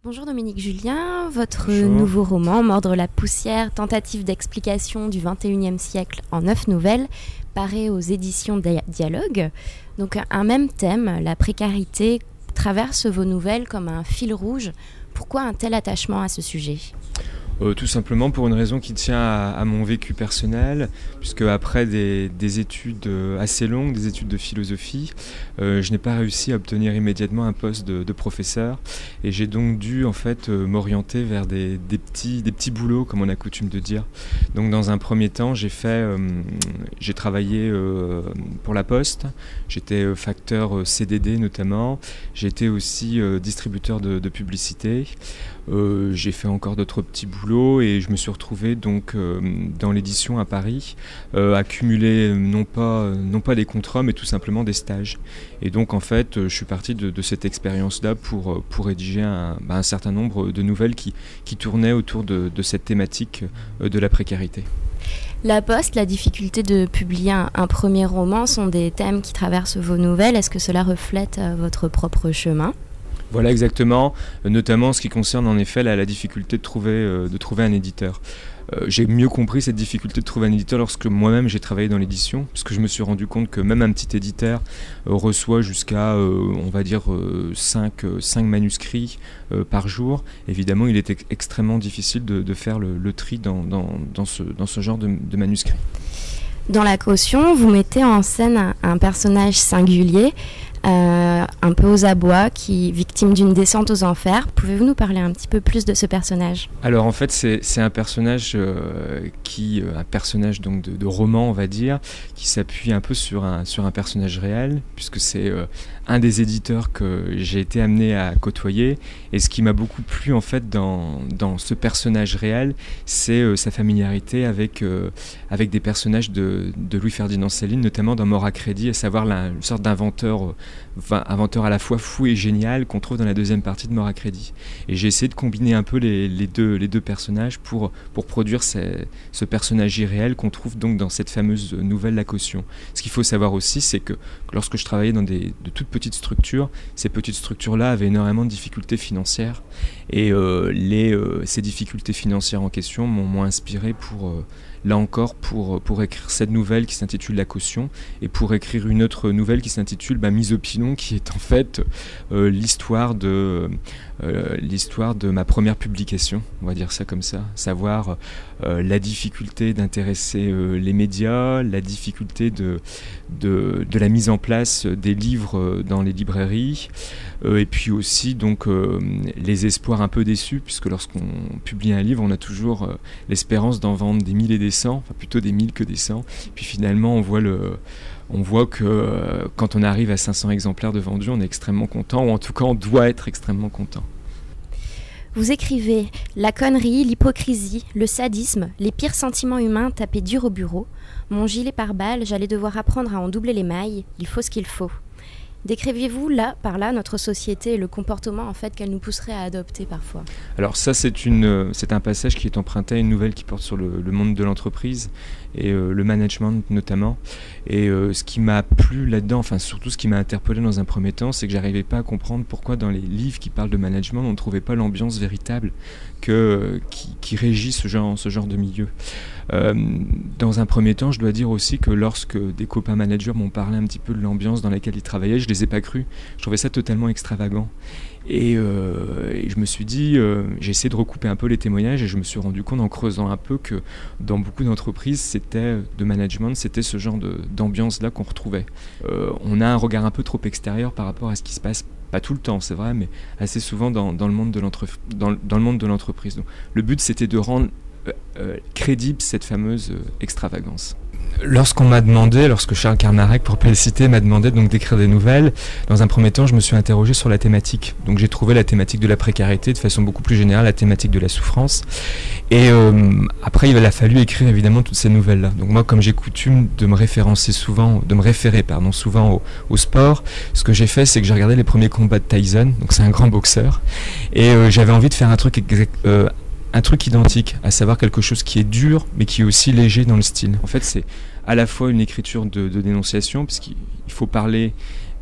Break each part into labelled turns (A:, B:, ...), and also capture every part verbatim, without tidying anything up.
A: Bonjour Dominique Julien, votre
B: Bonjour.
A: nouveau roman, Mordre la poussière, tentative d'explication du vingt et unième siècle en neuf nouvelles, paraît aux éditions Dialogue. Donc un même thème, la précarité, traverse vos nouvelles comme un fil rouge. Pourquoi un tel attachement à ce sujet ?
B: Euh, tout simplement pour une raison qui tient à, à mon vécu personnel, puisque après des, des études assez longues, des études de philosophie, euh, je n'ai pas réussi à obtenir immédiatement un poste de, de professeur, et j'ai donc dû en fait euh, m'orienter vers des, des, petits, des petits boulots, comme on a coutume de dire. Donc dans un premier temps, j'ai fait, euh, j'ai travaillé euh, pour la Poste, j'étais facteur euh, C D D notamment, j'ai été aussi euh, distributeur de, de publicité. Euh, j'ai fait encore d'autres petits boulots et je me suis retrouvé donc euh, dans l'édition à Paris euh, à cumuler non pas, non pas des contrats mais tout simplement des stages. Et donc en fait je suis parti de, de cette expérience-là pour, pour rédiger un, bah, un certain nombre de nouvelles qui, qui tournaient autour de, de cette thématique de la précarité.
A: La Poste, la difficulté de publier un, un premier roman sont des thèmes qui traversent vos nouvelles. Est-ce que cela reflète euh, votre propre chemin ?
B: Voilà exactement, notamment en ce qui concerne en effet la, la difficulté de trouver, euh, de trouver un éditeur. Euh, j'ai mieux compris cette difficulté de trouver un éditeur lorsque moi-même j'ai travaillé dans l'édition, puisque je me suis rendu compte que même un petit éditeur euh, reçoit jusqu'à, euh, on va dire, euh, cinq manuscrits euh, par jour. Évidemment, il est ex extrêmement difficile de, de faire le, le tri dans, dans, dans, ce, dans ce genre de, de manuscrits.
A: Dans La Caution, vous mettez en scène un, un personnage singulier, Euh, un peu aux abois, qui victime d'une descente aux enfers. Pouvez-vous nous parler un petit peu plus de ce personnage ?
B: Alors en fait c'est un personnage euh, qui euh, un personnage donc de, de roman on va dire, qui s'appuie un peu sur un sur un personnage réel, puisque c'est euh, un des éditeurs que j'ai été amené à côtoyer. Et ce qui m'a beaucoup plu en fait dans dans ce personnage réel, c'est euh, sa familiarité avec euh, avec des personnages de de Louis-Ferdinand Céline, notamment dans Mort à crédit, à savoir la, une sorte d'inventeur euh, Enfin, inventeur à la fois fou et génial qu'on trouve dans la deuxième partie de Mort à crédit. Et j'ai essayé de combiner un peu les, les, deux, les deux personnages pour, pour produire ces, ce personnage irréel qu'on trouve donc dans cette fameuse nouvelle La Caution. Ce qu'il faut savoir aussi, c'est que lorsque je travaillais dans des, de toutes petites structures, ces petites structures-là avaient énormément de difficultés financières. Et euh, les, euh, ces difficultés financières en question m'ont inspiré pour... Euh, là encore pour, pour écrire cette nouvelle qui s'intitule La Caution, et pour écrire une autre nouvelle qui s'intitule bah, Mise au pilon, qui est en fait euh, l'histoire de, euh, l'histoire de ma première publication, on va dire ça comme ça, savoir euh, la difficulté d'intéresser euh, les médias, la difficulté de, de, de la mise en place des livres dans les librairies, euh, et puis aussi donc euh, les espoirs un peu déçus, puisque lorsqu'on publie un livre, on a toujours euh, l'espérance d'en vendre des mille et des cents, enfin plutôt des mille que des cents. Puis finalement, on voit, le, on voit que euh, quand on arrive à cinq cents exemplaires de vendus, on est extrêmement content, ou en tout cas, on doit être extrêmement content.
A: Vous écrivez « La connerie, l'hypocrisie, le sadisme, les pires sentiments humains tapés dur au bureau. Mon gilet pare-balles, j'allais devoir apprendre à en doubler les mailles. Il faut ce qu'il faut. » Décriviez-vous là, par là, notre société et le comportement en fait qu'elle nous pousserait à adopter parfois ?
B: Alors ça, c'est une, c'est un passage qui est emprunté à une nouvelle qui porte sur le, le monde de l'entreprise et euh, le management notamment. Et euh, ce qui m'a plu là-dedans, enfin surtout ce qui m'a interpellé dans un premier temps, c'est que j'arrivais pas à comprendre pourquoi dans les livres qui parlent de management, on ne trouvait pas l'ambiance véritable que, qui, qui régit ce genre, ce genre de milieu. Euh, dans un premier temps, je dois dire aussi que lorsque des copains managers m'ont parlé un petit peu de l'ambiance dans laquelle ils travaillaient, je les ai pas crus. Je trouvais ça totalement extravagant. Et, euh, et je me suis dit, euh, j'ai essayé de recouper un peu les témoignages et je me suis rendu compte en creusant un peu que dans beaucoup d'entreprises, c'était de management, c'était ce genre d'ambiance-là qu'on retrouvait. Euh, on a un regard un peu trop extérieur par rapport à ce qui se passe, pas tout le temps, c'est vrai, mais assez souvent dans, dans le monde de l'entreprise. Donc, le but, c'était de rendre euh, euh, crédible cette fameuse euh, extravagance. Lorsqu'on m'a demandé, lorsque Charles Carnarec, pour pas le citer, m'a demandé donc d'écrire des nouvelles, dans un premier temps, je me suis interrogé sur la thématique. Donc j'ai trouvé la thématique de la précarité, de façon beaucoup plus générale, la thématique de la souffrance. Et euh, après, il a fallu écrire évidemment toutes ces nouvelles-là. Donc moi, comme j'ai coutume de me référencer souvent, de me référer pardon, souvent au, au sport, ce que j'ai fait, c'est que j'ai regardé les premiers combats de Tyson. Donc c'est un grand boxeur, et euh, j'avais envie de faire un truc exact. Euh, un truc identique, à savoir quelque chose qui est dur, mais qui est aussi léger dans le style. En fait, c'est à la fois une écriture de, de dénonciation, puisqu'il faut parler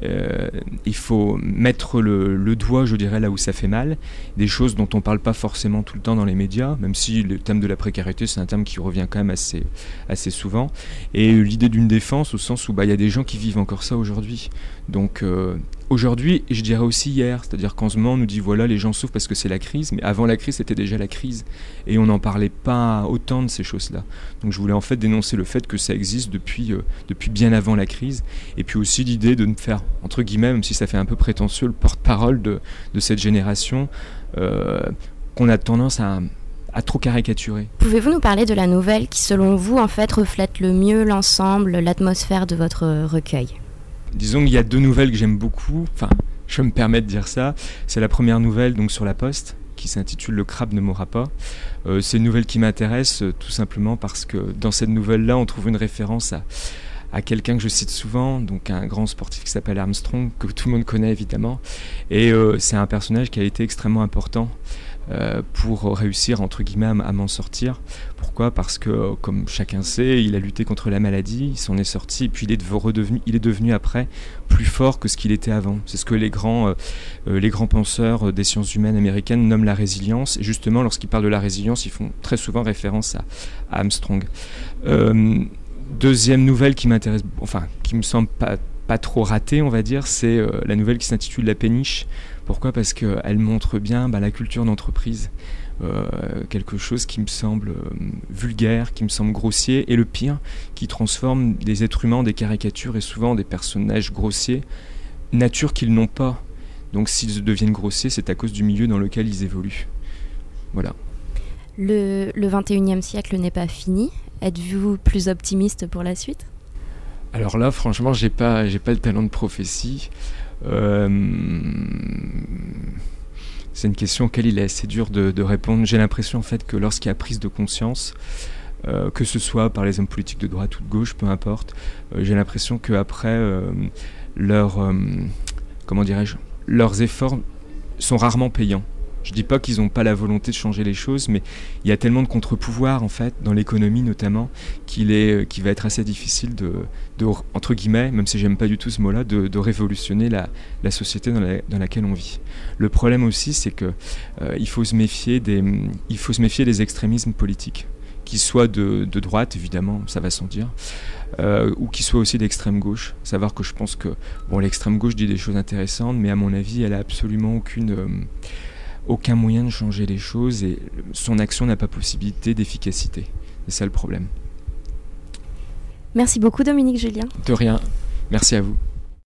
B: Euh, il faut mettre le, le doigt, je dirais, là où ça fait mal, des choses dont on ne parle pas forcément tout le temps dans les médias, même si le thème de la précarité, c'est un thème qui revient quand même assez, assez souvent. Et l'idée d'une défense, au sens où bah, y a des gens qui vivent encore ça aujourd'hui. Donc euh, aujourd'hui, et je dirais aussi hier, c'est-à-dire qu'en ce moment, on nous dit voilà, les gens souffrent parce que c'est la crise, mais avant la crise, c'était déjà la crise. Et on n'en parlait pas autant de ces choses-là. Donc je voulais en fait dénoncer le fait que ça existe depuis, euh, depuis bien avant la crise. Et puis aussi l'idée de me faire, entre guillemets, même si ça fait un peu prétentieux, le porte-parole de, de cette génération euh, qu'on a tendance à, à trop caricaturer.
A: Pouvez-vous nous parler de la nouvelle qui, selon vous, en fait, reflète le mieux l'ensemble, l'atmosphère de votre recueil ?
B: Disons qu'il y a deux nouvelles que j'aime beaucoup, enfin, je me permets de dire ça. C'est la première nouvelle, donc sur la Poste, qui s'intitule « Le crabe ne mourra pas ». Euh, c'est une nouvelle qui m'intéresse, euh, tout simplement parce que dans cette nouvelle-là, on trouve une référence à, à quelqu'un que je cite souvent, donc un grand sportif qui s'appelle Armstrong, que tout le monde connaît évidemment. Et euh, c'est un personnage qui a été extrêmement important euh, pour réussir, entre guillemets, à, à m'en sortir. Pourquoi ? Parce que, euh, comme chacun sait, il a lutté contre la maladie, il s'en est sorti, et puis il est, redevenu, il est devenu après plus fort que ce qu'il était avant. C'est ce que les grands, euh, les grands penseurs des sciences humaines américaines nomment la résilience. Et justement, lorsqu'ils parlent de la résilience, ils font très souvent référence à, à Armstrong. Euh, deuxième nouvelle qui m'intéresse, enfin, qui me semble pas, pas trop ratée, on va dire, c'est euh, la nouvelle qui s'intitule La péniche. Pourquoi ? Parce qu'elle montre bien bah, la culture d'entreprise. Euh, quelque chose qui me semble euh, vulgaire, qui me semble grossier, et le pire, qui transforme des êtres humains en des caricatures et souvent des personnages grossiers, nature qu'ils n'ont pas. Donc s'ils deviennent grossiers, c'est à cause du milieu dans lequel ils évoluent. Voilà.
A: Le, le vingt et unième siècle n'est pas fini. Êtes-vous plus optimiste pour la suite ?
B: Alors là, franchement, j'ai pas, j'ai pas le talent de prophétie. Euh... C'est une question auquel il est assez dur de, de répondre. J'ai l'impression en fait que lorsqu'il y a prise de conscience, euh, que ce soit par les hommes politiques de droite ou de gauche, peu importe, euh, j'ai l'impression qu'après, euh, leur, euh, comment dirais-je, leurs efforts sont rarement payants. Je dis pas qu'ils n'ont pas la volonté de changer les choses, mais il y a tellement de contre-pouvoirs en fait, dans l'économie notamment, qu'il est, qu'il va être assez difficile de, de, entre guillemets, même si j'aime pas du tout ce mot-là, de, de révolutionner la, la société dans, la, dans laquelle on vit. Le problème aussi, c'est que euh, il faut se méfier des, il faut se méfier des extrémismes politiques, qu'ils soient de, de droite, évidemment, ça va sans dire, euh, ou qu'ils soient aussi d'extrême gauche. Savoir que je pense que bon, l'extrême gauche dit des choses intéressantes, mais à mon avis, elle a absolument aucune euh, aucun moyen de changer les choses et son action n'a pas possibilité d'efficacité. C'est ça le problème.
A: Merci beaucoup Dominique Julien.
B: De rien. Merci à vous.